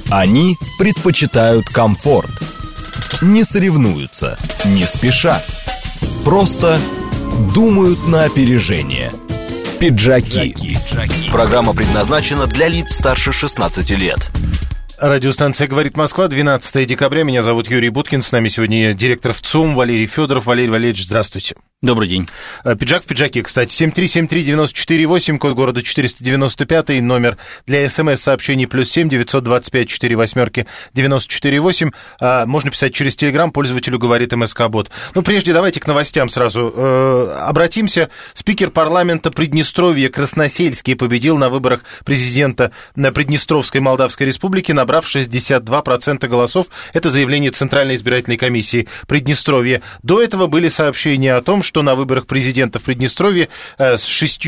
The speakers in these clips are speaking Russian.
Они предпочитают комфорт. Не соревнуются, не спешат. Просто думают на опережение. Пиджаки. Программа предназначена для лиц старше 16 лет. Радиостанция «Говорит Москва», 12 декабря. Меня зовут Юрий Буткин. С нами сегодня директор ВЦУМ Валерий Федоров. Валерий Валерьевич, здравствуйте. Добрый день. Пиджак в пиджаке, кстати. 7373948, код города 495, номер для СМС-сообщений +7 925 48 948. Можно писать через Телеграм, пользователю говорит МСК-бот. Ну, прежде давайте к новостям сразу обратимся. Спикер парламента Приднестровья Красносельский победил на выборах президента на Приднестровской Молдавской Республики, набрав 62% голосов. Это заявление Центральной избирательной комиссии Приднестровья. До этого были сообщения о том, что на выборах президента в Приднестровье с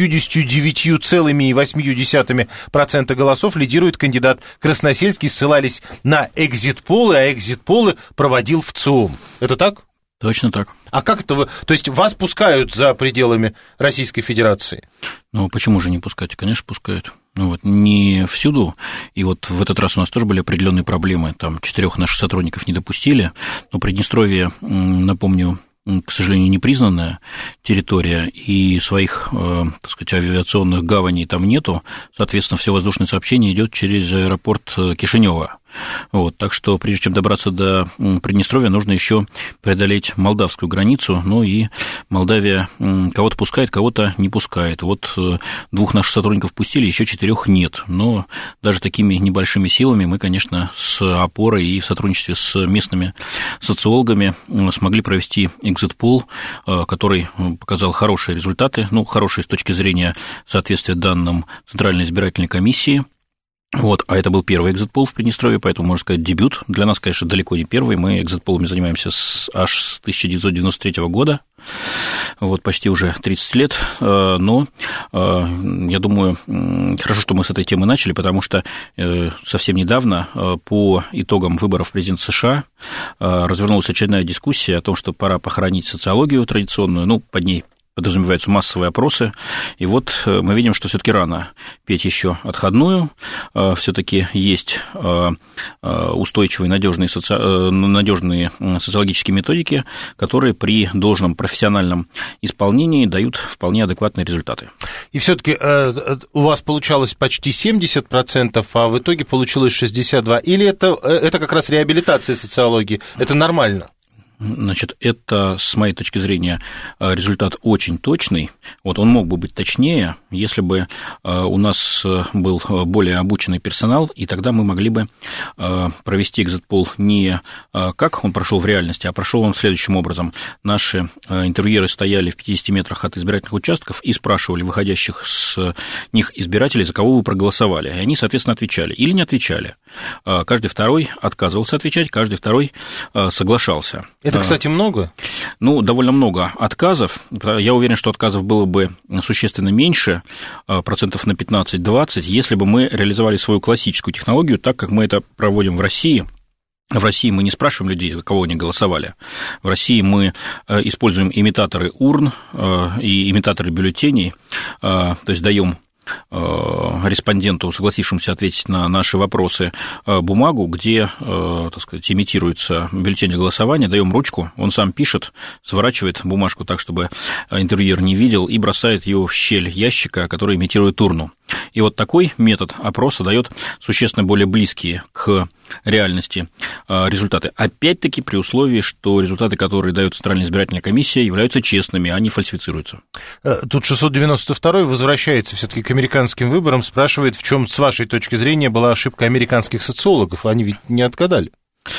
69,8% голосов лидирует кандидат Красносельский. Ссылались на экзит-полы, а экзит-полы проводил ВЦУМ. Это так? Точно так. А как это вы... То есть вас пускают за пределами Российской Федерации? Ну, почему же не пускать? Конечно, пускают. Ну, вот, не всюду. И вот в этот раз у нас тоже были определенные проблемы. Там 4 наших сотрудников не допустили. Но Приднестровье, напомню, к сожалению, непризнанная территория, и своих, так сказать, авиационных гаваней там нету, соответственно, все воздушное сообщение идет через аэропорт Кишинева. Вот, так что, прежде чем добраться до Приднестровья, нужно еще преодолеть молдавскую границу, ну и Молдавия кого-то пускает, кого-то не пускает. Вот 2 наших сотрудников пустили, еще 4 нет, но даже такими небольшими силами мы, конечно, с опорой и в сотрудничестве с местными социологами смогли провести экзит-пол, который показал хорошие результаты, ну, хорошие с точки зрения соответствия данным Центральной избирательной комиссии. Вот, а это был первый экзит-пол в Приднестровье, поэтому, можно сказать, дебют. Для нас, конечно, далеко не первый. Мы экзит-полами занимаемся аж с 1993 года, вот, почти уже 30 лет. Но, я думаю, хорошо, что мы с этой темы начали, потому что совсем недавно по итогам выборов президента США развернулась очередная дискуссия о том, что пора похоронить социологию традиционную, ну, под ней подразумеваются массовые опросы, и вот мы видим, что все-таки рано петь еще отходную, все-таки есть устойчивые, надежные социологические методики, которые при должном профессиональном исполнении дают вполне адекватные результаты. И все-таки у вас получалось почти 70%, а в итоге получилось 62%. Или это как раз реабилитация социологии? Это нормально? Значит, это, с моей точки зрения, результат очень точный. Вот он мог бы быть точнее, если бы у нас был более обученный персонал, и тогда мы могли бы провести экзит-пол не как он прошел в реальности, а прошел он следующим образом. Наши интервьюеры стояли в 50 метрах от избирательных участков и спрашивали выходящих с них избирателей, за кого вы проголосовали. И они, соответственно, отвечали или не отвечали. Каждый второй отказывался отвечать, каждый второй соглашался. Это, кстати, много? Ну, довольно много отказов. Я уверен, что отказов было бы существенно меньше, процентов на 15-20, если бы мы реализовали свою классическую технологию так, как мы это проводим в России. В России мы не спрашиваем людей, за кого они голосовали. В России мы используем имитаторы урн и имитаторы бюллетеней, то есть даем респонденту, согласившемуся ответить на наши вопросы, бумагу, где, так сказать, имитируется бюллетень для голосования, даем ручку, он сам пишет, сворачивает бумажку так, чтобы интервьюер не видел, и бросает ее в щель ящика, который имитирует урну. И вот такой метод опроса дает существенно более близкие к реальности результаты. Опять-таки при условии, что результаты, которые дает Центральная избирательная комиссия, являются честными, а не фальсифицируются. Тут 692-й возвращается все-таки к американским выборам, спрашивает, в чем, с вашей точки зрения, была ошибка американских социологов. Они ведь не отгадали.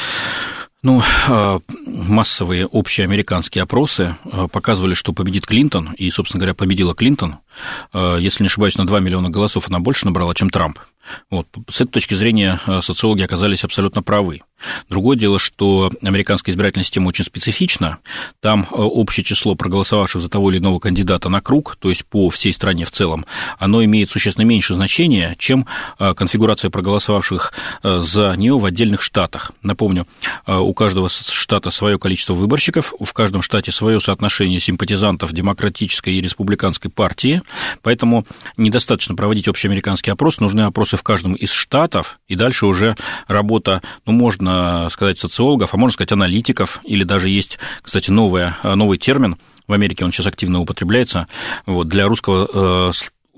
Ну, массовые общеамериканские опросы показывали, что победит Клинтон, и, собственно говоря, победила Клинтон. Если не ошибаюсь, на 2 миллиона голосов она больше набрала, чем Трамп. Вот. С этой точки зрения социологи оказались абсолютно правы. Другое дело, что американская избирательная система очень специфична. Там общее число проголосовавших за того или иного кандидата на круг, то есть по всей стране в целом, оно имеет существенно меньше значения, чем конфигурация проголосовавших за нее в отдельных штатах. Напомню, у каждого штата свое количество выборщиков, в каждом штате свое соотношение симпатизантов демократической и республиканской партии, поэтому недостаточно проводить общеамериканский опрос, нужны опросы в каждом из штатов, и дальше уже работа, можно сказать, социологов, а можно сказать, аналитиков, или даже есть, кстати, новый термин, в Америке он сейчас активно употребляется, вот, для русского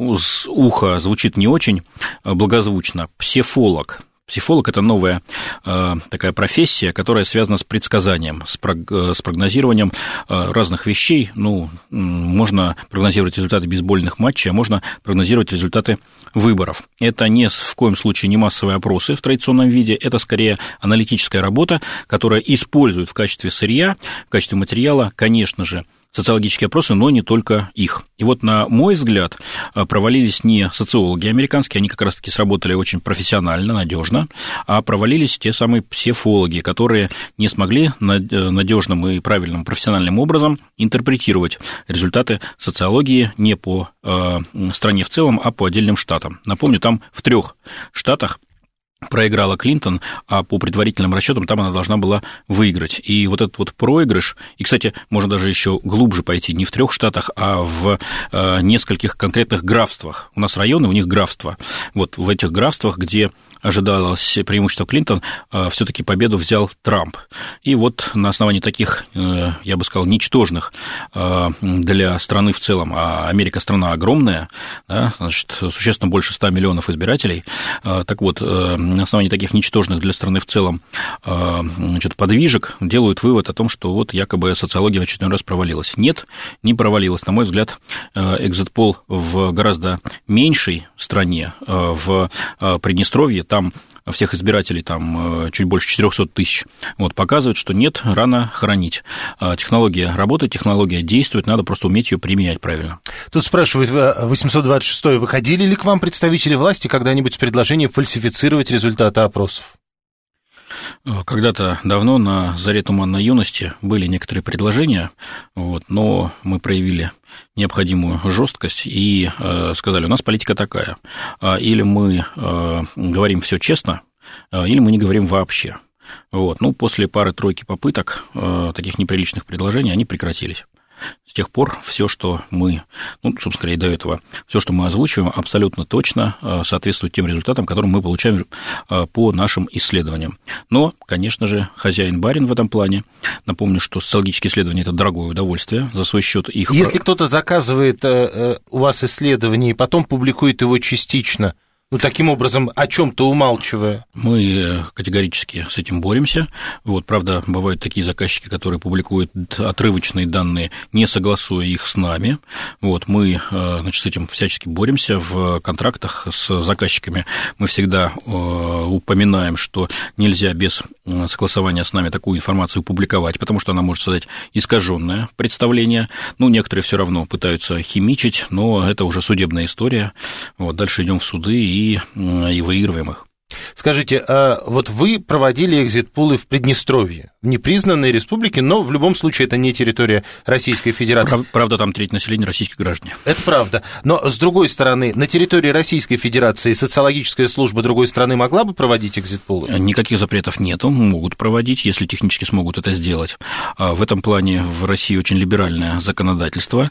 уха звучит не очень благозвучно, псефолог. Психолог – это новая такая профессия, которая связана с предсказанием, с прогнозированием разных вещей. Ну, можно прогнозировать результаты бейсбольных матчей, а можно прогнозировать результаты выборов. Это в коем случае не массовые опросы в традиционном виде, это скорее аналитическая работа, которая использует в качестве сырья, в качестве материала, конечно же, социологические опросы, но не только их. И вот, на мой взгляд, провалились не социологи американские, они как раз-таки сработали очень профессионально, надежно, а провалились те самые психологи, которые не смогли надежным и правильным профессиональным образом интерпретировать результаты социологии не по стране в целом, а по отдельным штатам. Напомню, там в 3 штатах проиграла Клинтон, а по предварительным расчетам там она должна была выиграть. И вот этот вот проигрыш, и, кстати, можно даже еще глубже пойти, не в 3 штатах, а в нескольких конкретных графствах. У нас районы, у них графства. Вот в этих графствах, где ожидалось преимущество Клинтон, все-таки победу взял Трамп. И вот на основании таких, я бы сказал, ничтожных для страны в целом, а Америка страна огромная, да, значит, существенно больше 100 миллионов избирателей, так вот, на основании таких ничтожных для страны в целом, значит, подвижек делают вывод о том, что вот якобы социология в очередной раз провалилась. Нет, не провалилась. На мой взгляд, экзит-пол в гораздо меньшей стране, в Приднестровье, там всех избирателей там чуть больше 400 тысяч, вот, показывает, что нет, рано хоронить. Технология работает, технология действует, надо просто уметь ее применять правильно. Тут спрашивают, 826-й, выходили ли к вам представители власти когда-нибудь с предложением фальсифицировать результаты опросов? Когда-то давно, на заре туманной юности, были некоторые предложения, вот, но мы проявили необходимую жесткость и сказали, у нас политика такая, или мы говорим все честно, или мы не говорим вообще. Вот. Ну, после пары-тройки попыток таких неприличных предложений они прекратились. С тех пор все, что мы, ну, собственно говоря, и до этого, все, что мы озвучиваем, абсолютно точно соответствует тем результатам, которые мы получаем по нашим исследованиям. Но, конечно же, хозяин-барин в этом плане. Напомню, что социологические исследования – это дорогое удовольствие, за свой счет их... Если кто-то заказывает у вас исследование и потом публикует его частично, ну, таким образом, о чем-то умалчивая. Мы категорически с этим боремся. Вот, правда, бывают такие заказчики, которые публикуют отрывочные данные, не согласуя их с нами. Вот, мы, значит, с этим всячески боремся. В контрактах с заказчиками мы всегда упоминаем, что нельзя без согласования с нами такую информацию публиковать, потому что она может создать искаженное представление. Ну, некоторые все равно пытаются химичить, но это уже судебная история. Вот, дальше идем в суды и выигрываем их. Скажите, вот вы проводили экзит-пулы в Приднестровье, в непризнанной республике, но в любом случае это не территория Российской Федерации. Правда, там треть населения российские граждане. Это правда. Но, с другой стороны, на территории Российской Федерации социологическая служба другой страны могла бы проводить экзит-пулы? Никаких запретов нету, могут проводить, если технически смогут это сделать. В этом плане в России очень либеральное законодательство,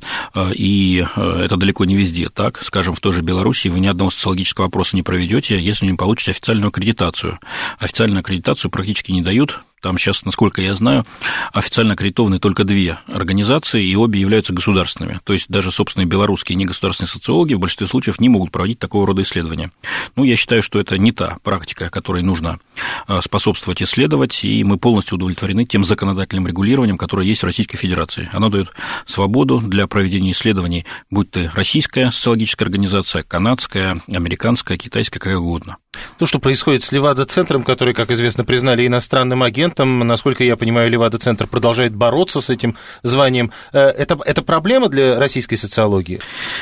и это далеко не везде так. Скажем, в той же Беларуси вы ни одного социологического опроса не проведете, если не получите официальную аккредитацию. Официальную аккредитацию практически не дают. Там сейчас, насколько я знаю, официально аккредитованы только 2 организации, и обе являются государственными. То есть даже собственные белорусские негосударственные социологи в большинстве случаев не могут проводить такого рода исследования. Ну, я считаю, что это не та практика, которой нужно способствовать исследовать, и мы полностью удовлетворены тем законодательным регулированием, которое есть в Российской Федерации. Оно дает свободу для проведения исследований, будь то российская социологическая организация, канадская, американская, китайская, какая угодно. То, что происходит с Левада-центром, который, как известно, признали иностранным агентом, насколько я понимаю, Левада-центр продолжает бороться с этим званием. Это проблема для российской социологии?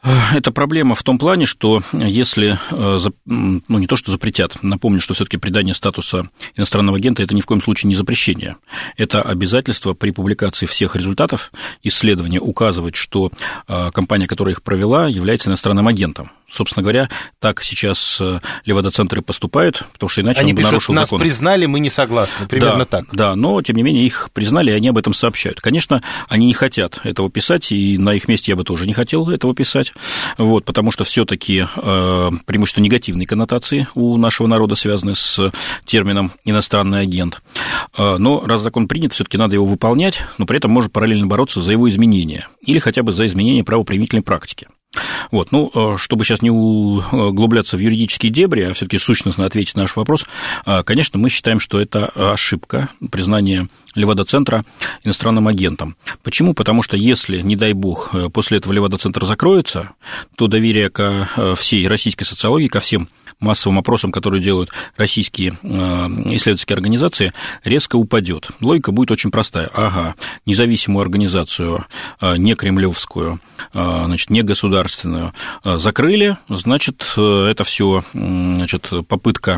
Это проблема в том плане, что если, не то что запретят, напомню, что все-таки придание статуса иностранного агента – это ни в коем случае не запрещение. Это обязательство при публикации всех результатов исследования указывать, что компания, которая их провела, является иностранным агентом. Собственно говоря, так сейчас Левада-центры поступают, потому что иначе они он бы нарушил нас закон. Нас признали, мы не согласны, примерно так. Да, но, тем не менее, их признали, и они об этом сообщают. Конечно, они не хотят этого писать, и на их месте я бы тоже не хотел этого писать, потому что все-таки преимущественно негативные коннотации у нашего народа связаны с термином «иностранный агент». Но раз закон принят, все-таки надо его выполнять, но при этом можно параллельно бороться за его изменение или хотя бы за изменение правоприменительной практики. Чтобы сейчас не углубляться в юридические дебри, а все-таки сущностно ответить на наш вопрос, конечно, мы считаем, что это ошибка признание Левада-центра иностранным агентом. Почему? Потому что если, не дай бог, после этого Левада-центр закроется, то доверие ко всей российской социологии, ко всем массовым опросам, которые делают российские исследовательские организации, резко упадет. Логика будет очень простая. Независимую организацию, не кремлевскую, не государственную закрыли, значит, это все, попытка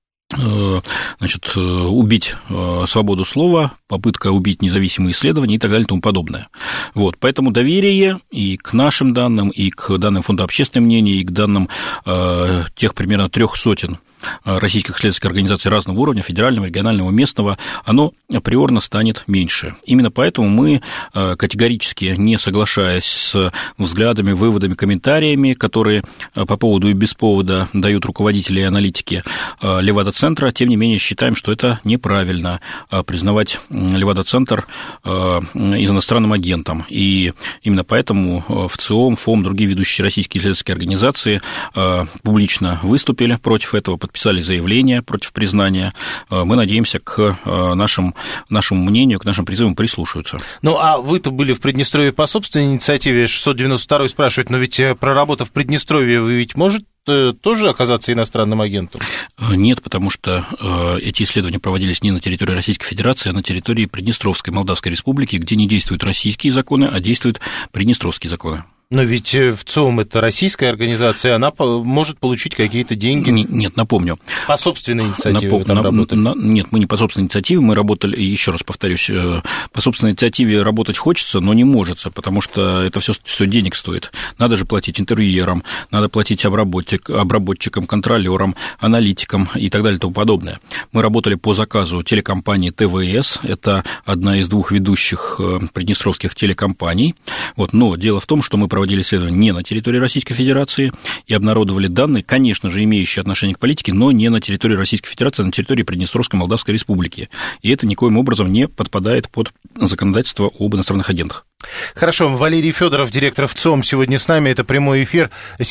убить свободу слова, попытка убить независимые исследования и так далее и тому подобное. Поэтому доверие и к нашим данным, и к данным Фонда общественного мнения, и к данным тех примерно 300 российских исследовательских организаций разного уровня, федерального, регионального, местного, оно априорно станет меньше. Именно поэтому мы, категорически не соглашаясь с взглядами, выводами, комментариями, которые по поводу и без повода дают руководители и аналитики Левада-центра, тем не менее считаем, что это неправильно признавать Левада-центр иностранным агентом. И именно поэтому ВЦИОМ, ФОМ, другие ведущие российские исследовательские организации публично выступили против этого, подписали заявление против признания. Мы надеемся, к нашему мнению, к нашим призывам прислушаются. А вы-то были в Приднестровье по собственной инициативе, 692-й спрашивает, но ведь проработав в Приднестровье, вы ведь можете тоже оказаться иностранным агентом? Нет, потому что эти исследования проводились не на территории Российской Федерации, а на территории Приднестровской Молдавской Республики, где не действуют российские законы, а действуют приднестровские законы. Но ведь ВЦИОМ – это российская организация, она может получить какие-то деньги. Нет, напомню. По собственной инициативе вы там работали? Нет, мы не по собственной инициативе, мы работали, еще раз повторюсь, по собственной инициативе работать хочется, но не может, потому что это все денег стоит. Надо же платить интервьюерам, надо платить обработчикам, контролерам, аналитикам и так далее и тому подобное. Мы работали по заказу телекомпании ТВС, это одна из двух ведущих приднестровских телекомпаний. Но дело в том, что мы проводили исследования не на территории Российской Федерации и обнародовали данные, конечно же, имеющие отношение к политике, но не на территории Российской Федерации, а на территории Приднестровской Молдавской Республики. И это никоим образом не подпадает под законодательство об иностранных агентах. Хорошо, Валерий Федоров, директор ВЦИОМ, сегодня с нами. Это прямой эфир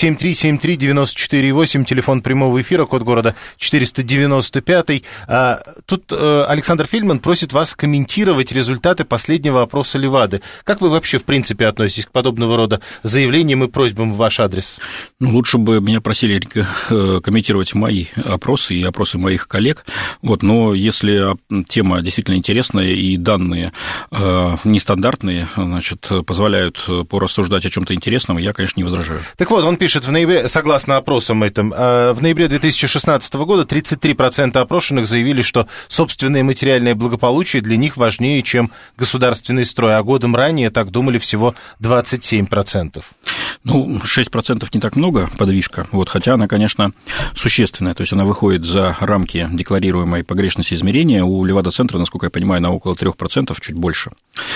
7373948, телефон прямого эфира, код города 495. Тут Александр Фельдман просит вас комментировать результаты последнего опроса Левады. Как вы вообще, в принципе, относитесь к подобного рода заявлениям и просьбам в ваш адрес? Лучше бы меня просили комментировать мои опросы и опросы моих коллег. Но если тема действительно интересная и данные нестандартные, позволяют порассуждать о чем-то интересном, я, конечно, не возражаю. Так вот, он пишет, в ноябре, согласно опросам этим, в ноябре 2016 года 33% опрошенных заявили, что собственное материальное благополучие для них важнее, чем государственный строй, а годом ранее так думали всего 27%. 6% не так много, подвижка, хотя она, конечно, существенная, то есть она выходит за рамки декларируемой погрешности измерения. У Левада-центра, насколько я понимаю, на около 3%, чуть больше.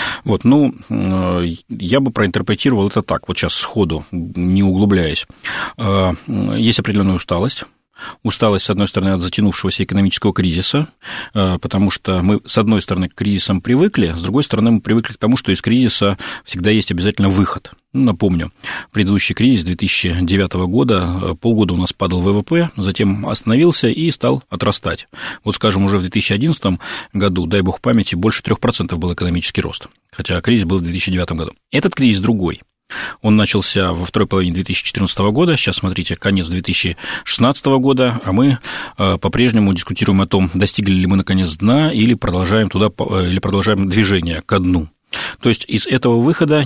Я бы проинтерпретировал это так, сейчас сходу, не углубляясь. Есть определенная усталость. Усталость, с одной стороны, от затянувшегося экономического кризиса, потому что мы, с одной стороны, к кризисам привыкли, с другой стороны, мы привыкли к тому, что из кризиса всегда есть обязательно выход. Напомню, предыдущий кризис 2009 года, полгода у нас падал ВВП, затем остановился и стал отрастать. Скажем, уже в 2011 году, дай бог памяти, больше 3% был экономический рост, хотя кризис был в 2009 году. Этот кризис другой. Он начался во второй половине 2014 года, сейчас, смотрите, конец 2016 года, а мы по-прежнему дискутируем о том, достигли ли мы, наконец, дна или продолжаем движение ко дну. То есть из этого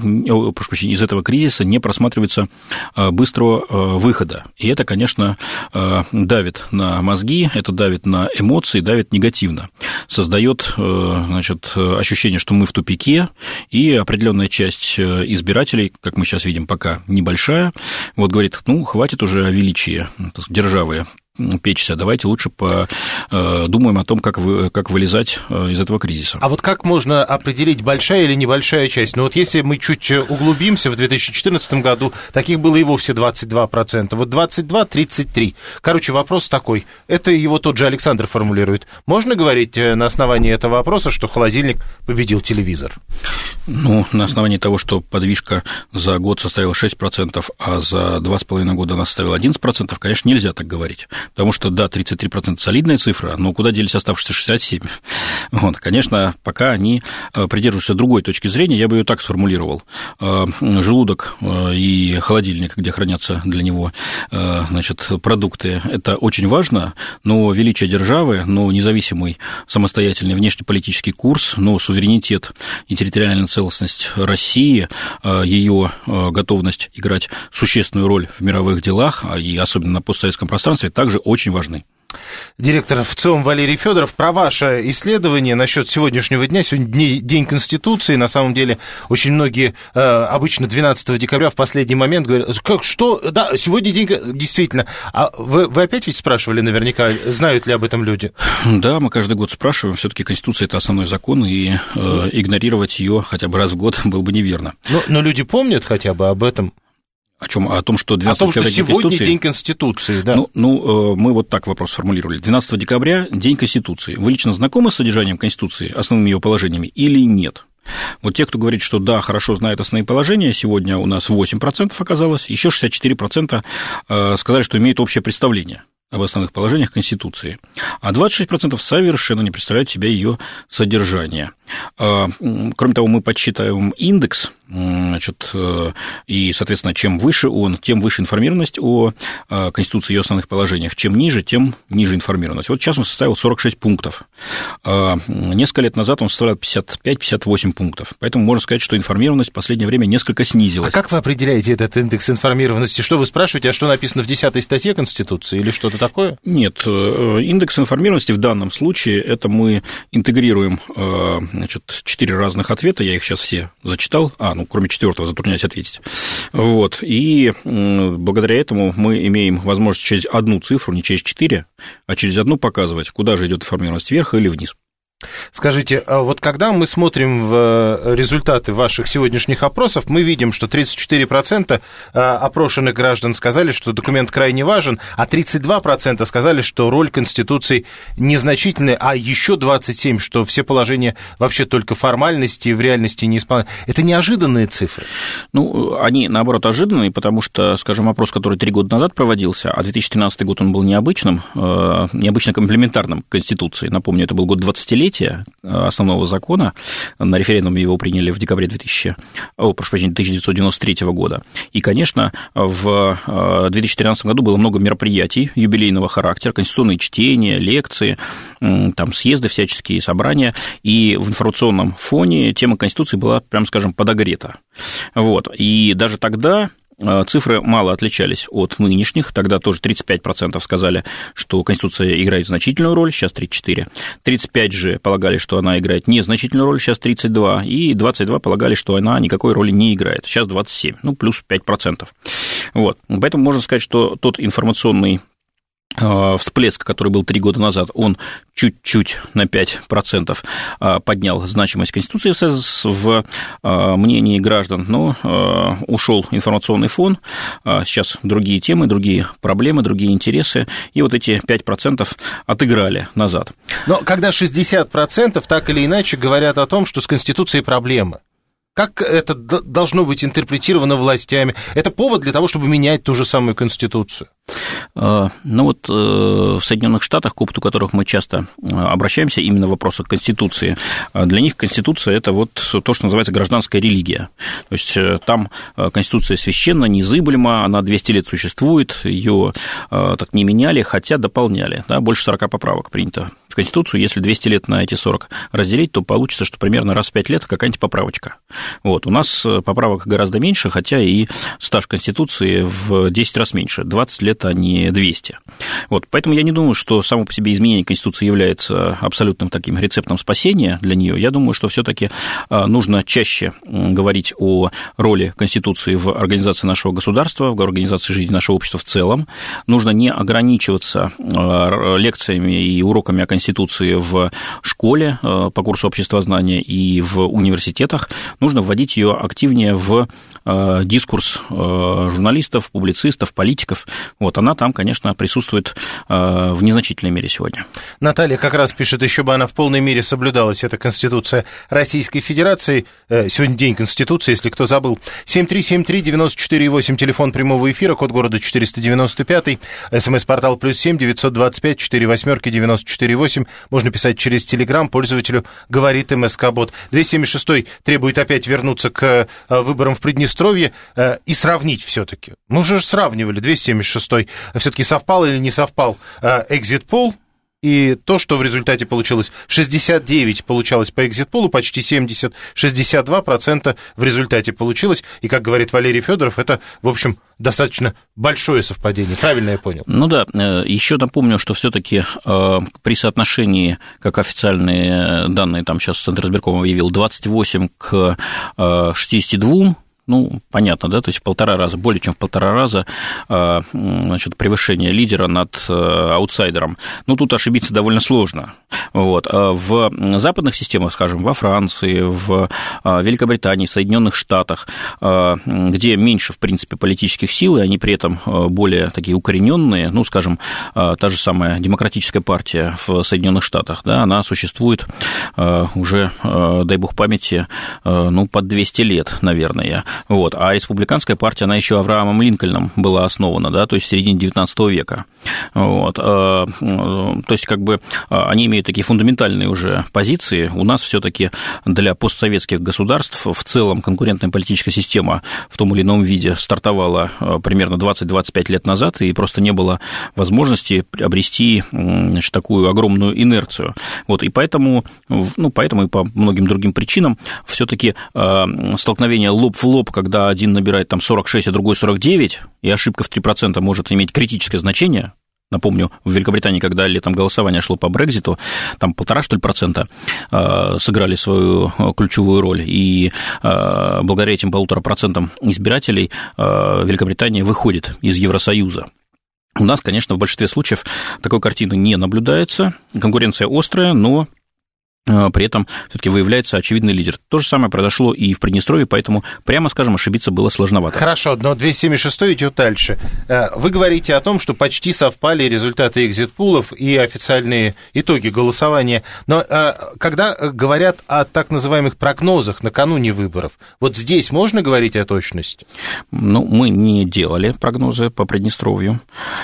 из этого кризиса не просматривается быстрого выхода. И это, конечно, давит на мозги, это давит на эмоции, давит негативно. Создает, ощущение, что мы в тупике, и определенная часть избирателей, как мы сейчас видим, пока небольшая, говорит, хватит уже о величии державы печься, давайте лучше подумаем о том, как вылезать из этого кризиса. А вот как можно определить, большая или небольшая часть? Если мы чуть углубимся, в 2014 году таких было и вовсе 22%. 22-33. Вопрос такой. Это его тот же Александр формулирует. Можно говорить на основании этого вопроса, что холодильник победил телевизор? На основании того, что подвижка за год составила 6%, а за 2,5 года она составила 11%, конечно, нельзя так говорить. Потому что, да, 33% солидная цифра, но куда делись оставшиеся 67%? Конечно, пока они придерживаются другой точки зрения, я бы ее так сформулировал. Желудок и холодильник, где хранятся для него продукты, это очень важно, но величие державы, независимый самостоятельный внешнеполитический курс, суверенитет и территориальная целостность России, ее готовность играть существенную роль в мировых делах, и особенно на постсоветском пространстве, также очень важны. Директор ВЦИОМ Валерий Федоров, про ваше исследование насчет сегодняшнего дня. Сегодня День Конституции. На самом деле, очень многие обычно 12 декабря в последний момент говорят, что, да, сегодня день, действительно. А вы опять ведь спрашивали наверняка, знают ли об этом люди? Да, мы каждый год спрашиваем. Все-таки Конституция – это основной закон, и игнорировать ее хотя бы раз в год было бы неверно. Но люди помнят хотя бы об этом? О чем? О том, что 12 декабря День Конституции. Сегодня День Конституции, да. Мы вот так вопрос сформулировали. 12 декабря – День Конституции. Вы лично знакомы с содержанием Конституции, основными ее положениями, или нет? Те, кто говорит, что да, хорошо знает основные положения, сегодня у нас 8% оказалось, еще 64% сказали, что имеют общее представление об основных положениях Конституции, а 26% совершенно не представляют себе ее содержание. Кроме того, мы подсчитываем индекс, и, соответственно, чем выше он, тем выше информированность о Конституции и ее основных положениях, чем ниже, тем ниже информированность. Сейчас он составил 46 пунктов. Несколько лет назад он составлял 55-58 пунктов. Поэтому можно сказать, что информированность в последнее время несколько снизилась. А как вы определяете этот индекс информированности? Что вы спрашиваете, а что написано в 10 статье Конституции или что-то такое? Нет, индекс информированности в данном случае, это мы интегрируем 4 разных ответа, я их сейчас все зачитал, кроме 4-го, затрудняюсь ответить. И благодаря этому мы имеем возможность через одну цифру, не через 4, а через одну показывать, куда же идет информированность, вверх или вниз. Скажите, когда мы смотрим в результаты ваших сегодняшних опросов, мы видим, что 34% опрошенных граждан сказали, что документ крайне важен, а 32% сказали, что роль Конституции незначительная, а еще 27%, что все положения вообще только формальности и в реальности не исполняют. Это неожиданные цифры? Они, наоборот, ожиданные, потому что, скажем, опрос, который 3 года назад проводился, а 2013 год он был необычно комплементарным к Конституции. Напомню, это был год 20-летия основного закона, на референдуме его приняли в декабре 1993 года. И, конечно, в 2013 году было много мероприятий юбилейного характера, конституционные чтения, лекции, съезды всяческие, собрания, и в информационном фоне тема Конституции была, прямо скажем, подогрета. И даже тогда цифры мало отличались от нынешних, тогда тоже 35% сказали, что Конституция играет значительную роль, сейчас 34%, 35% же полагали, что она играет незначительную роль, сейчас 32%, и 22% полагали, что она никакой роли не играет, сейчас 27%, плюс 5%. Поэтому можно сказать, что тот информационный всплеск, который был 3 года назад, он чуть-чуть на 5% поднял значимость Конституции в мнении граждан, но ушел информационный фон, сейчас другие темы, другие проблемы, другие интересы, и эти 5% отыграли назад. Но когда 60% так или иначе говорят о том, что с Конституцией проблемы, как это должно быть интерпретировано властями? Это повод для того, чтобы менять ту же самую Конституцую? В Соединенных Штатах, к опыту которых мы часто обращаемся, именно в вопросах Конституции, для них Конституция – это то, что называется гражданская религия. То есть там Конституция священна, незыблема, она 200 лет существует, ее так не меняли, хотя дополняли. Больше 40 поправок принято в Конституцию, если 200 лет на эти 40 разделить, то получится, что примерно раз в 5 лет какая-нибудь поправочка. Вот. У нас поправок гораздо меньше, хотя и стаж Конституции в 10 раз меньше, 20 лет, а не 200. Вот. Поэтому я не думаю, что само по себе изменение Конституции является абсолютным таким рецептом спасения для нее. Я думаю, что все-таки нужно чаще говорить о роли Конституции в организации нашего государства, в организации жизни нашего общества в целом. Нужно не ограничиваться лекциями и уроками о Конституции в школе по курсу обществознания и в университетах. Нужно вводить ее активнее в дискурс журналистов, публицистов, политиков. Вот она там, конечно, присутствует в незначительной мере сегодня. Наталья как раз пишет, еще бы она в полной мере соблюдалась, эта Конституция Российской Федерации. Сегодня День Конституции, если кто забыл. 7373948, телефон прямого эфира, код города 495, СМС-портал +7 925 48 94 8. Можно писать через Телеграм, пользователю говорит МСК-бот. 276 требует опять вернуться к выборам в Приднестровье и сравнить все-таки. Мы уже сравнивали, 276 все-таки совпал или не совпал экзит-пол. И то, что в результате получилось 69 получалось по экзит-полу, почти 70, 62% в результате получилось. И, как говорит Валерий Федоров, это, в общем, достаточно большое совпадение. Правильно я понял? Ну да, еще напомню, что все-таки при соотношении, как официальные данные, там сейчас Центр избиркома объявил, 28 к 62, ну, понятно, да, то есть в 1,5 раза, более чем в 1,5 раза, значит, превышение лидера над аутсайдером. Ну, тут ошибиться довольно сложно. Вот. В западных системах, скажем, во Франции, в Великобритании, в Соединенных Штатах, где меньше, в принципе, политических сил, и они при этом более такие укорененные, ну, скажем, та же самая демократическая партия в Соединенных Штатах, да, она существует уже, дай бог памяти, ну, под 200 лет, наверное. Вот. А республиканская партия, она еще Авраамом Линкольном была основана, да, то есть в середине XIX века. Вот. То есть, как бы, они имеют такие фундаментальные уже позиции. У нас все-таки для постсоветских государств в целом конкурентная политическая система в том или ином виде стартовала примерно 20-25 лет назад, и просто не было возможности обрести, значит, такую огромную инерцию. Вот. И поэтому, ну, поэтому и по многим другим причинам все-таки столкновение лоб в лоб, когда один набирает там 46, а другой 49, и ошибка в 3% может иметь критическое значение. Напомню, в Великобритании, когда летом голосование шло по Брекситу, там 1,5%, что ли, процента сыграли свою ключевую роль, и благодаря этим 1,5% избирателей Великобритания выходит из Евросоюза. У нас, конечно, в большинстве случаев такой картины не наблюдается, конкуренция острая, но при этом все-таки выявляется очевидный лидер. То же самое произошло и в Приднестровье, поэтому, прямо скажем, ошибиться было сложновато. Хорошо, но 276 идет дальше. Вы говорите о том, что почти совпали результаты экзит-пулов и официальные итоги голосования. Но когда говорят о так называемых прогнозах накануне выборов, вот здесь можно говорить о точности? Ну, мы не делали прогнозы по Приднестровью.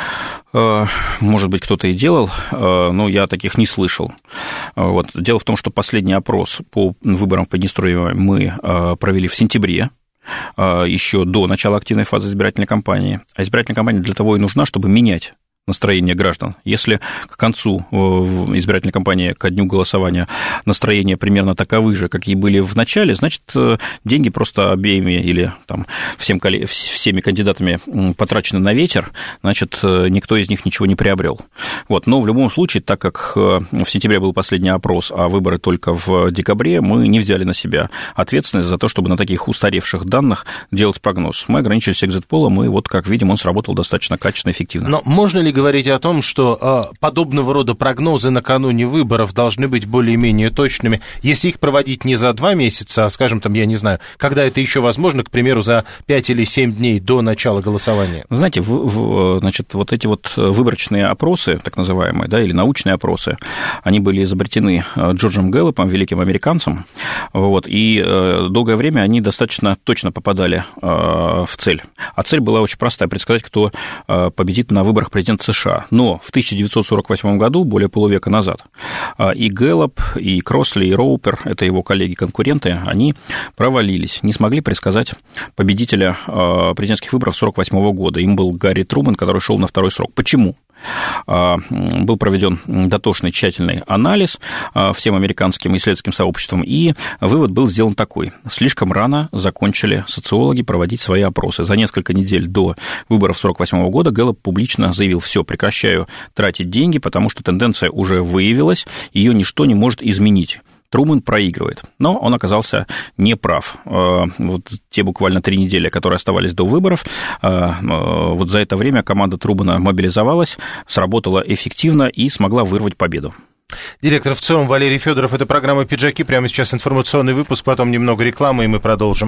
Может быть, кто-то и делал, но я таких не слышал. Вот. Дело в том, что последний опрос по выборам в Приднестровье мы провели в сентябре, еще до начала активной фазы избирательной кампании. А избирательная кампания для того и нужна, чтобы менять настроение граждан. Если к концу избирательной кампании, ко дню голосования, настроения примерно таковы же, какие были в начале, значит, деньги просто обеими или там, всеми кандидатами потрачены на ветер, значит, никто из них ничего не приобрел. Вот. Но в любом случае, так как в сентябре был последний опрос, а выборы только в декабре, мы не взяли на себя ответственность за то, чтобы на таких устаревших данных делать прогноз. Мы ограничились экзит-полом, и вот, как видим, он сработал достаточно качественно и эффективно. Но можно ли говорить о том, что подобного рода прогнозы накануне выборов должны быть более-менее точными, если их проводить не за 2 месяца, а, скажем, там, я не знаю, когда это еще возможно, к примеру, за 5 или 7 дней до начала голосования? Знаете, значит, вот эти вот выборочные опросы, так называемые, да, или научные опросы, они были изобретены Джорджем Гэллопом, великим американцем, вот, и долгое время они достаточно точно попадали в цель. А цель была очень простая – предсказать, кто победит на выборах президента США. Но в 1948 году, более полувека назад, и Гэллоп, и Кросли, и Роупер, это его коллеги-конкуренты, они провалились, не смогли предсказать победителя президентских выборов 1948 года. Им был Гарри Трумэн, который шел на второй срок. Почему? Был проведен дотошный, тщательный анализ всем американским исследовательским сообществом, и вывод был сделан такой. Слишком рано закончили социологи проводить свои опросы. За несколько недель до выборов 1948 года Гэллоп публично заявил: все, прекращаю тратить деньги, потому что тенденция уже выявилась, ее ничто не может изменить. Трумэн проигрывает. Но он оказался неправ. Вот те буквально 3 недели, которые оставались до выборов, вот за это время команда Трумэна мобилизовалась, сработала эффективно и смогла вырвать победу. Директор ВЦИОМ Валерий Федоров. Это программа «Пиджаки». Прямо сейчас информационный выпуск, потом немного рекламы, и мы продолжим.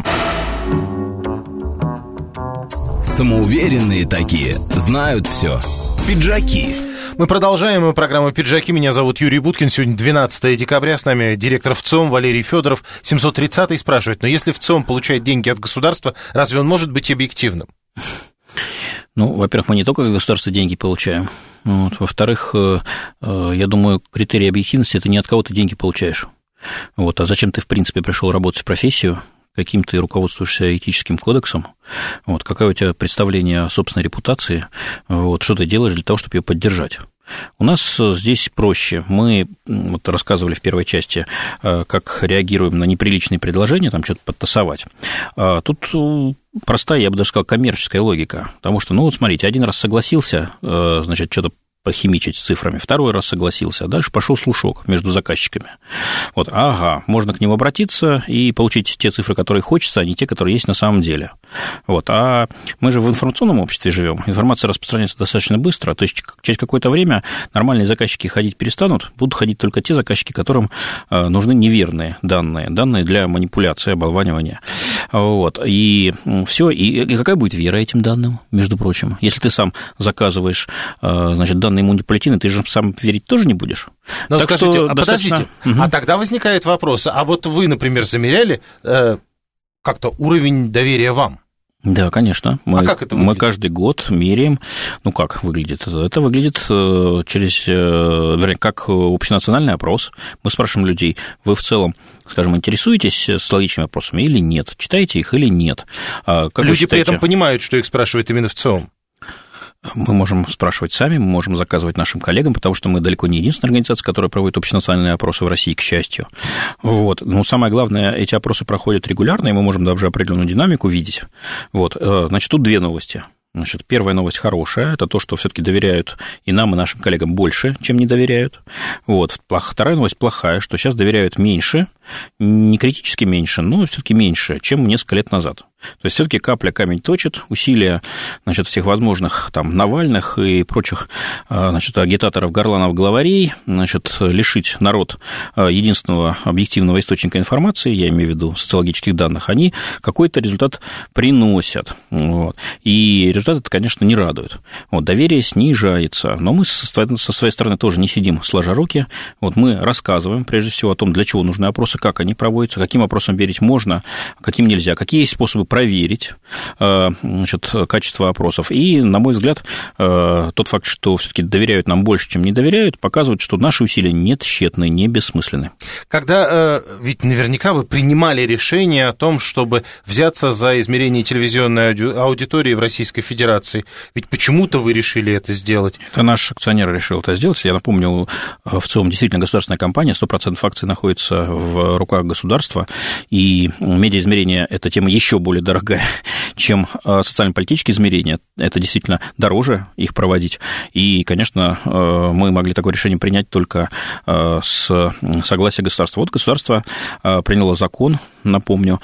Самоуверенные такие, знают все. Пиджаки. Мы продолжаем программу «Пиджаки». Меня зовут Юрий Буткин. Сегодня 12 декабря. С нами директор ВЦИОМ Валерий Федоров. 730-й спрашивает: но если ВЦИОМ получает деньги от государства, разве он может быть объективным? Ну, во-первых, мы не только от государства деньги получаем. Вот. Во-вторых, я думаю, критерий объективности – это не от кого ты деньги получаешь. Вот. А зачем ты, в принципе, пришел работать в профессию, каким ты руководствуешься этическим кодексом, вот, какое у тебя представление о собственной репутации, вот, что ты делаешь для того, чтобы ее поддержать. У нас здесь проще. Мы вот рассказывали в первой части, как реагируем на неприличные предложения, там что-то подтасовать. Тут простая, я бы даже сказал, коммерческая логика. Потому что, ну вот смотрите, один раз согласился, значит, что-то похимичить с цифрами, второй раз согласился, а дальше пошел слушок между заказчиками. Вот, ага, можно к ним обратиться и получить те цифры, которые хочется, а не те, которые есть на самом деле. Вот, а мы же в информационном обществе живем, информация распространяется достаточно быстро, то есть через какое-то время нормальные заказчики ходить перестанут, будут ходить только те заказчики, которым нужны неверные данные для манипуляции, оболванивания. Вот, и все, и какая будет вера этим данным, между прочим? Если ты сам заказываешь, значит, данные манипулятивные, ты же сам верить тоже не будешь. Но так скажите, что подождите, а тогда возникает вопрос, а вот вы, например, замеряли как-то уровень доверия вам? Да, конечно. А как это выглядит? Мы каждый год меряем. Ну, как выглядит? Это выглядит вернее, как общенациональный опрос. Мы спрашиваем людей: вы в целом, скажем, интересуетесь социологическими опросами или нет? Читаете их или нет? Как люди при этом понимают, что их спрашивают именно ВЦИОМ? Мы можем спрашивать сами, мы можем заказывать нашим коллегам, потому что мы далеко не единственная организация, которая проводит общенациональные опросы в России, к счастью. Вот. Но самое главное, эти опросы проходят регулярно, и мы можем даже определенную динамику видеть. Вот. Значит, тут 2 новости. Значит, первая новость хорошая, это то, что все-таки доверяют и нам, и нашим коллегам больше, чем не доверяют. Вот. Вторая новость плохая, что сейчас доверяют меньше, не критически меньше, но все-таки меньше, чем несколько лет назад. То есть все-таки капля камень точит, усилия, значит, всех возможных там Навальных и прочих, значит, агитаторов, горланов, главарей, значит, лишить народ единственного объективного источника информации, я имею в виду социологических данных, они какой-то результат приносят. Вот. И результат это, конечно, не радует. Вот, доверие снижается, но мы со своей стороны тоже не сидим сложа руки. Вот, мы рассказываем прежде всего о том, для чего нужны опросы, как они проводятся, каким опросам верить можно, каким нельзя, какие есть способы проверить, значит, качество опросов. И, на мой взгляд, тот факт, что все-таки доверяют нам больше, чем не доверяют, показывает, что наши усилия не тщетны, не бессмысленны. Когда, ведь наверняка вы принимали решение о том, чтобы взяться за измерение телевизионной аудитории в Российской Федерации, ведь почему-то вы решили это сделать. Это наш акционер решил это сделать. Я напомню, ВЦИОМ действительно государственная компания, 100% акций находится в руках государства, и медиаизмерение – это тема еще более дорогая, чем социально-политические измерения. Это действительно дороже их проводить. И, конечно, мы могли такое решение принять только с согласия государства. Вот государство приняло закон, напомню,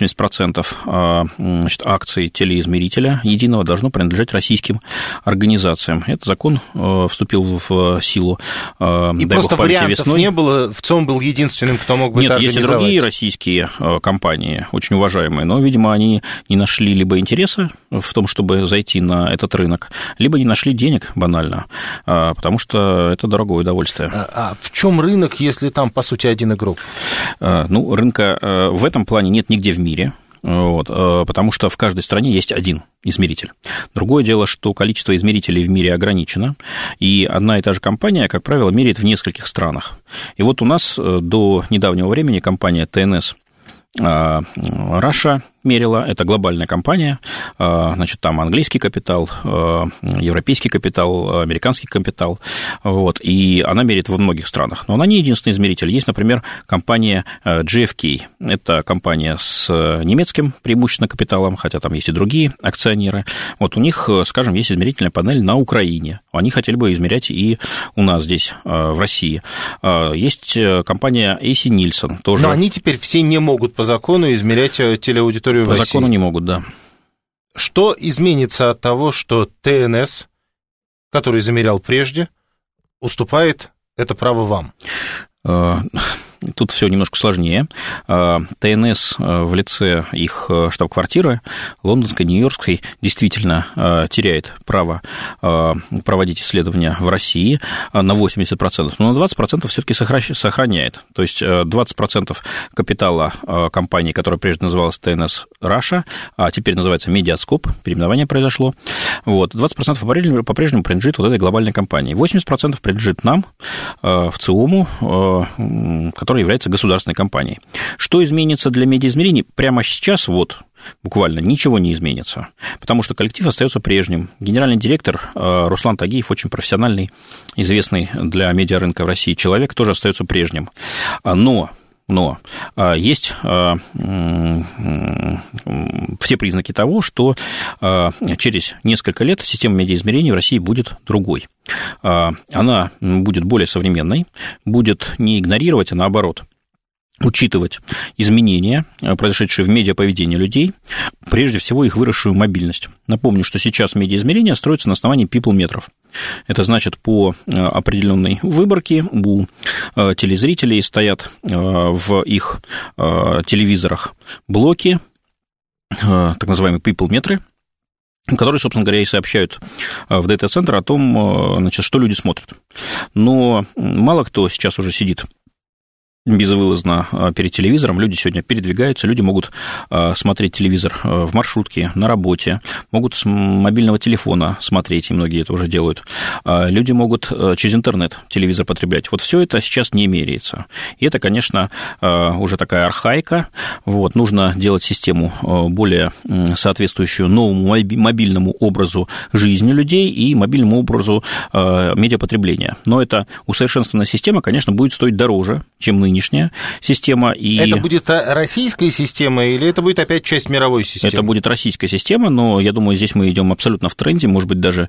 80% значит, акций телеизмерителя единого должно принадлежать российским организациям. Этот закон вступил в силу, и просто вариантов весной. Не было, ВЦИОМ был единственным, кто мог бы это организовать. Есть и другие российские компании, очень уважаемые, но, видимо, они не нашли либо интереса в том, чтобы зайти на этот рынок, либо не нашли денег банально, потому что это дорогое удовольствие. А в чем рынок, если там, по сути, один игрок? Ну, рынка в этом плане нет нигде в мире. Вот, потому что в каждой стране есть один измеритель. Другое дело, что количество измерителей в мире ограничено, и одна и та же компания, как правило, меряет в нескольких странах. И вот у нас до недавнего времени компания ТНС Russia, мерила, это глобальная компания, значит, там английский капитал, европейский капитал, американский капитал, вот, и она меряет во многих странах. Но она не единственный измеритель. Есть, например, компания GfK. Это компания с немецким преимущественно капиталом, хотя там есть и другие акционеры. Вот у них, скажем, есть измерительная панель на Украине. Они хотели бы измерять и у нас здесь, в России. Есть компания AC Nielsen тоже. Но они теперь все не могут по закону измерять телеаудиторию в России. По закону не могут, да. Что изменится от того, что ТНС, который замерял прежде, уступает это право вам? Тут все немножко сложнее. ТНС в лице их штаб-квартиры, лондонской, нью-йоркской, действительно теряет право проводить исследования в России на 80%, но на 20% все-таки сохраняет. То есть 20% капитала компании, которая прежде называлась ТНС Раша, а теперь называется Медиаскоп, переименование произошло. Вот, 20% по-прежнему принадлежит вот этой глобальной компании. 80% принадлежит нам, в ЦИОМу, который является государственной компанией. Что изменится для медиаизмерений? Прямо сейчас вот буквально ничего не изменится, потому что коллектив остается прежним. Генеральный директор Руслан Тагиев, очень профессиональный, известный для медиарынка в России человек, тоже остается прежним. Но есть все признаки того, что через несколько лет система медиаизмерений в России будет другой. Она будет более современной, будет не игнорировать, а наоборот учитывать изменения, произошедшие в медиаповедении людей, прежде всего их выросшую мобильность. Напомню, что сейчас медиаизмерения строятся на основании people-метров. Это значит, по определенной выборке у телезрителей стоят в их телевизорах блоки, так называемые people-метры, которые, собственно говоря, и сообщают в дата-центр о том, значит, что люди смотрят. Но мало кто сейчас уже сидит безвылазно перед телевизором, люди сегодня передвигаются, люди могут смотреть телевизор в маршрутке, на работе, могут с мобильного телефона смотреть, и многие это уже делают. Люди могут через интернет телевизор потреблять. Вот все это сейчас не меряется. И это, конечно, уже такая архаика. Вот, нужно делать систему более соответствующую новому мобильному образу жизни людей и мобильному образу медиапотребления. Но эта усовершенствованная система, конечно, будет стоить дороже, чем нынешняя система. И это будет российская система или это будет опять часть мировой системы? Это будет российская система, но я думаю, здесь мы идем абсолютно в тренде, может быть, даже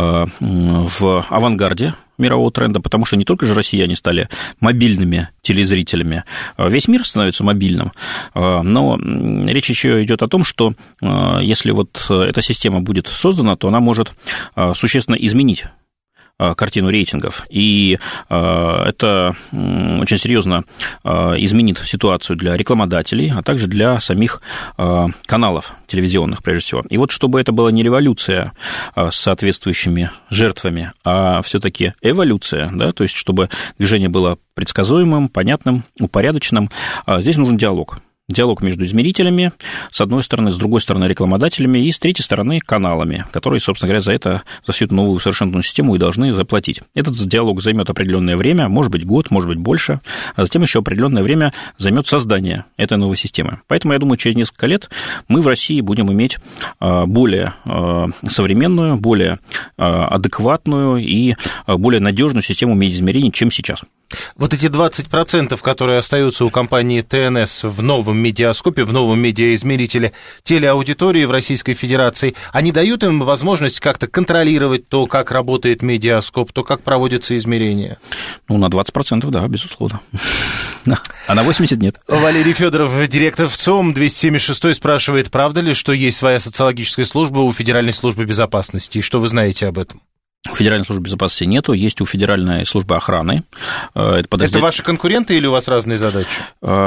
в авангарде мирового тренда, потому что не только же россияне стали мобильными телезрителями, весь мир становится мобильным, но речь еще идет о том, что если вот эта система будет создана, то она может существенно изменить картину рейтингов, и это очень серьезно изменит ситуацию для рекламодателей, а также для самих каналов телевизионных, прежде всего. И вот чтобы это была не революция с соответствующими жертвами, а все-таки эволюция, да, то есть чтобы движение было предсказуемым, понятным, упорядоченным, здесь нужен диалог. Диалог между измерителями, с одной стороны, с другой стороны, рекламодателями, и с третьей стороны, каналами, которые, собственно говоря, за всю эту новую совершенную систему и должны заплатить. Этот диалог займет определенное время, может быть, год, может быть, больше, а затем еще определенное время займет создание этой новой системы. Поэтому, я думаю, через несколько лет мы в России будем иметь более современную, более адекватную и более надежную систему медиаизмерений, чем сейчас. Вот эти 20%, которые остаются у компании ТНС в новом медиаскопе, в новом медиаизмерителе телеаудитории в Российской Федерации, они дают им возможность как-то контролировать то, как работает медиаскоп, то, как проводятся измерения? Ну, на 20%, да, безусловно. А на 80% нет. Валерий Федоров, директор ВЦИОМ, 276 спрашивает, правда ли, что есть своя социологическая служба у Федеральной службы безопасности? И что вы знаете об этом? У Федеральной службы безопасности нету, есть у Федеральной службы охраны. Это ваши конкуренты или у вас разные задачи?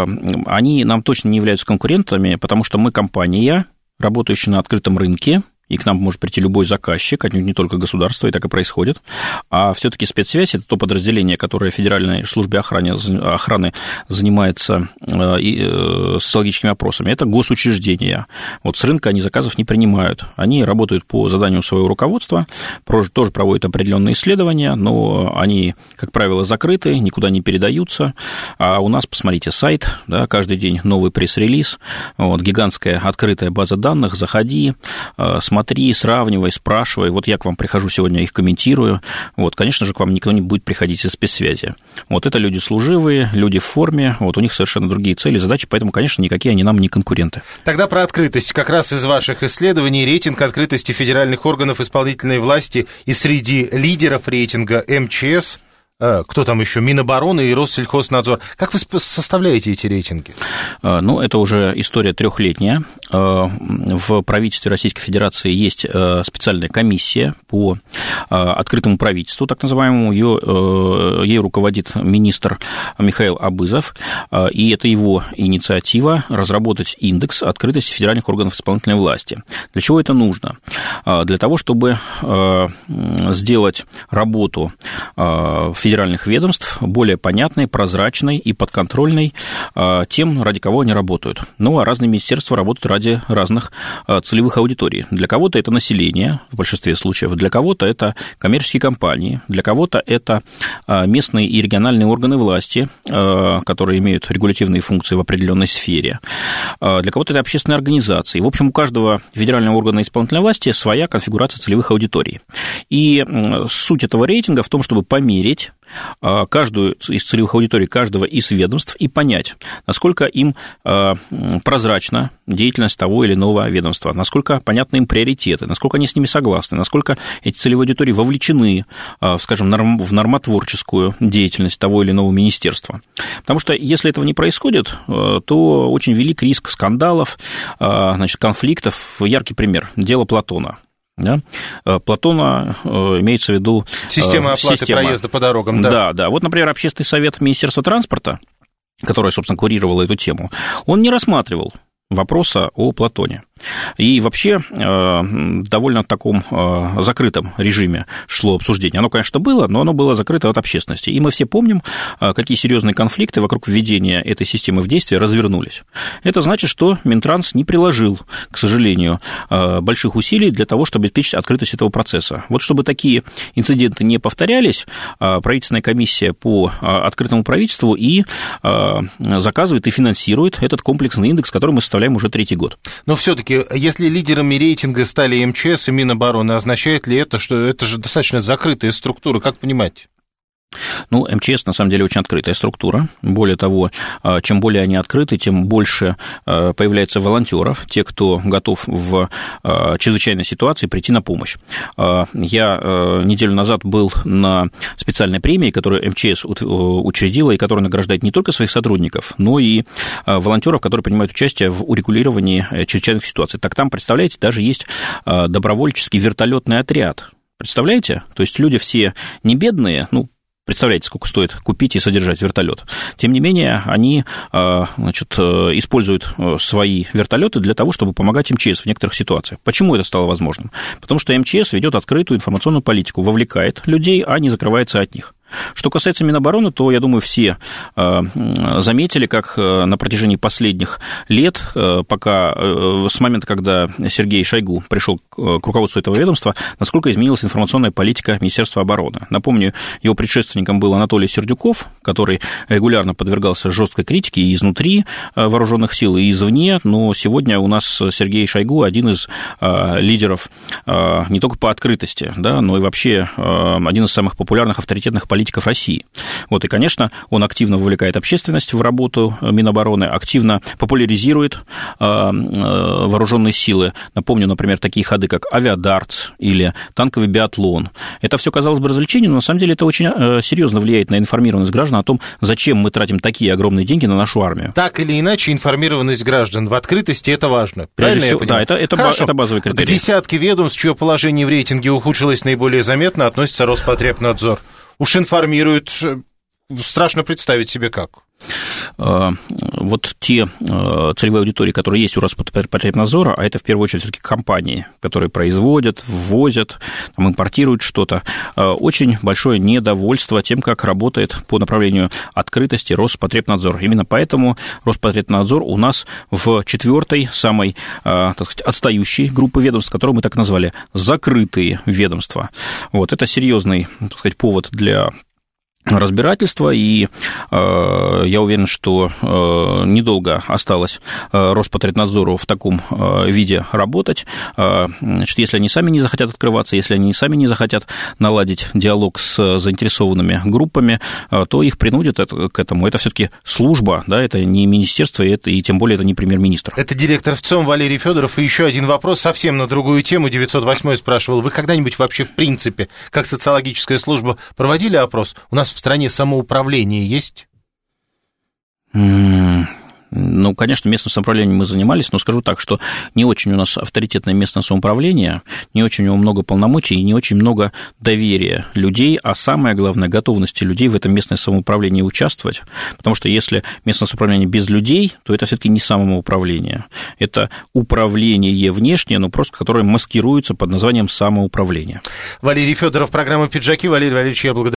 Они нам точно не являются конкурентами, потому что мы компания, работающая на открытом рынке, и к нам может прийти любой заказчик, отнюдь не только государство, и так и происходит. А все-таки спецсвязь – это то подразделение, которое в Федеральной службе охраны занимается социологическими опросами. Это госучреждения. Вот с рынка они заказов не принимают. Они работают по заданию своего руководства, тоже проводят определенные исследования, но они, как правило, закрыты, никуда не передаются. А у нас, посмотрите, сайт, да, каждый день новый пресс-релиз, вот, гигантская открытая база данных, заходи, смотри, сравнивай, спрашивай. Вот я к вам прихожу сегодня, их комментирую. Вот, конечно же, к вам никто не будет приходить из спецсвязи. Вот это люди служивые, люди в форме, вот у них совершенно другие цели, задачи, поэтому, конечно, никакие они нам не конкуренты. Тогда про открытость. Как раз из ваших исследований рейтинг открытости федеральных органов исполнительной власти и среди лидеров рейтинга МЧС, кто там еще, Минобороны и Россельхознадзор. Как вы составляете эти рейтинги? Ну, это уже история трехлетняя. В правительстве Российской Федерации есть специальная комиссия по открытому правительству, так называемому. Ей руководит министр Михаил Абызов, и это его инициатива разработать индекс открытости федеральных органов исполнительной власти. Для чего это нужно? Для того, чтобы сделать работу федеральных ведомств более понятной, прозрачной и подконтрольной тем, ради кого они работают. Ну, а разные министерства работают ради разных целевых аудиторий. Для кого-то это население, в большинстве случаев, для кого-то это коммерческие компании, для кого-то это местные и региональные органы власти, которые имеют регулятивные функции в определенной сфере, для кого-то это общественные организации. В общем, у каждого федерального органа исполнительной власти своя конфигурация целевых аудиторий. И суть этого рейтинга в том, чтобы померить каждую из целевых аудиторий каждого из ведомств и понять, насколько им прозрачна деятельность того или иного ведомства, насколько понятны им приоритеты, насколько они с ними согласны, насколько эти целевые аудитории вовлечены, скажем, в нормотворческую деятельность того или иного министерства. Потому что если этого не происходит, то очень велик риск скандалов, значит, конфликтов. Яркий пример – дело Платона. Да? Платона имеется в виду... Система оплаты проезда по дорогам, да. Да. Вот, например, Общественный совет Министерства транспорта, который, собственно, курировал эту тему, он не рассматривал вопроса о Платоне. И вообще в довольно таком закрытом режиме шло обсуждение. Оно, конечно, было, но оно было закрыто от общественности. И мы все помним, какие серьезные конфликты вокруг введения этой системы в действие развернулись. Это значит, что Минтранс не приложил, к сожалению, больших усилий для того, чтобы обеспечить открытость этого процесса. Вот чтобы такие инциденты не повторялись, правительственная комиссия по открытому правительству и заказывает и финансирует этот комплексный индекс, который мы составляем уже третий год. Но все-таки, если лидерами рейтинга стали МЧС и Минобороны, означает ли это, что это же достаточно закрытая структура? Как понимать? Ну, МЧС, на самом деле, очень открытая структура. Более того, чем более они открыты, тем больше появляется волонтеров, те, кто готов в чрезвычайной ситуации прийти на помощь. Я неделю назад был на специальной премии, которую МЧС учредила и которая награждает не только своих сотрудников, но и волонтеров, которые принимают участие в урегулировании чрезвычайных ситуаций. Так там, представляете, даже есть добровольческий вертолетный отряд. Представляете? То есть люди все не бедные, ну, представляете, сколько стоит купить и содержать вертолет. Тем не менее, они, значит, используют свои вертолеты для того, чтобы помогать МЧС в некоторых ситуациях. Почему это стало возможным? Потому что МЧС ведет открытую информационную политику, вовлекает людей, а не закрывается от них. Что касается Минобороны, то, я думаю, все заметили, как на протяжении последних лет, пока с момента, когда Сергей Шойгу пришел к руководству этого ведомства, насколько изменилась информационная политика Министерства обороны. Напомню, его предшественником был Анатолий Сердюков, который регулярно подвергался жесткой критике и изнутри вооруженных сил, и извне, но сегодня у нас Сергей Шойгу один из лидеров не только по открытости, да, но и вообще один из самых популярных авторитетных политиков России. Вот, и, конечно, он активно вовлекает общественность в работу Минобороны, активно популяризирует вооруженные силы. Напомню, например, такие ходы, как авиадартс или танковый биатлон. Это все казалось бы развлечением, но на самом деле это очень серьезно влияет на информированность граждан о том, зачем мы тратим такие огромные деньги на нашу армию. Так или иначе, информированность граждан в открытости – это важно. Правильно я понимаю? Да, это базовый критерий. К десятке ведомств, чье положение в рейтинге ухудшилось наиболее заметно, относится Роспотребнадзор. Уж информируют, страшно представить себе как. вот те целевые аудитории, которые есть у Роспотребнадзора, а это в первую очередь все-таки компании, которые производят, ввозят, там, импортируют что-то, очень большое недовольство тем, как работает по направлению открытости Роспотребнадзор. Именно поэтому Роспотребнадзор у нас в 4-й, самой, так сказать, отстающей группы ведомств, которую мы так назвали, закрытые ведомства. Вот, это серьезный, так сказать, повод для разбирательства, и я уверен, что недолго осталось Роспотребнадзору в таком виде работать. Значит, если они сами не захотят открываться, если они сами не захотят наладить диалог с заинтересованными группами, то их принудят к этому. Это все-таки служба, да, это не министерство, и тем более это не премьер-министр. Это директор ВЦИОМ Валерий Федоров. И еще один вопрос совсем на другую тему. 908 спрашивал, вы когда-нибудь вообще в принципе, как социологическая служба, проводили опрос? У нас в стране самоуправление есть? Ну, конечно, местным самоуправлением мы занимались, но скажу так, что не очень у нас авторитетное местное самоуправление, не очень у него много полномочий и не очень много доверия людей, а самое главное, готовности людей в этом местном самоуправлении участвовать, потому что если местное самоуправление без людей, то это все-таки не самоуправление, это управление внешнее, но просто которое маскируется под названием самоуправление. Валерий Федоров, программа «Пиджаки». Валерий Валерьевич, я благодарю.